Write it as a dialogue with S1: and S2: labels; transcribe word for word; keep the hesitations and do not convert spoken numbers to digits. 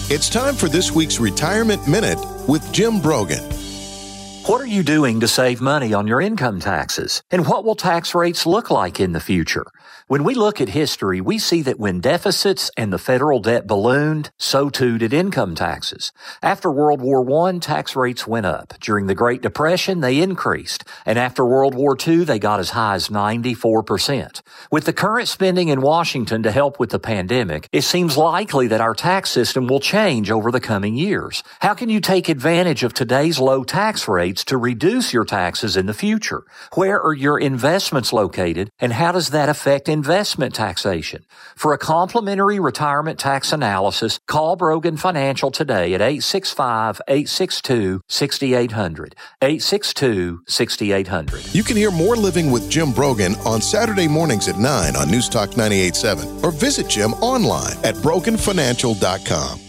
S1: It's time for this week's Retirement Minute with Jim Brogan.
S2: What are you doing to save money on your income taxes? And what will tax rates look like in the future? When we look at history, we see that when deficits and the federal debt ballooned, so too did income taxes. After World War One, tax rates went up. During the Great Depression, they increased. And after World War Two, they got as high as ninety-four percent. With the current spending in Washington to help with the pandemic, it seems likely that our tax system will change over the coming years. How can you take advantage of today's low tax rates to reduce your taxes in the future? Where are your investments located, and how does that affect investment taxation? For a complimentary retirement tax analysis, call Brogan Financial today at eight six five, eight six two, six eight zero zero, eight six two, six eight zero zero.
S1: You can hear more Living with Jim Brogan on Saturday mornings at nine on News Talk ninety-eight point seven or visit Jim online at brogan financial dot com.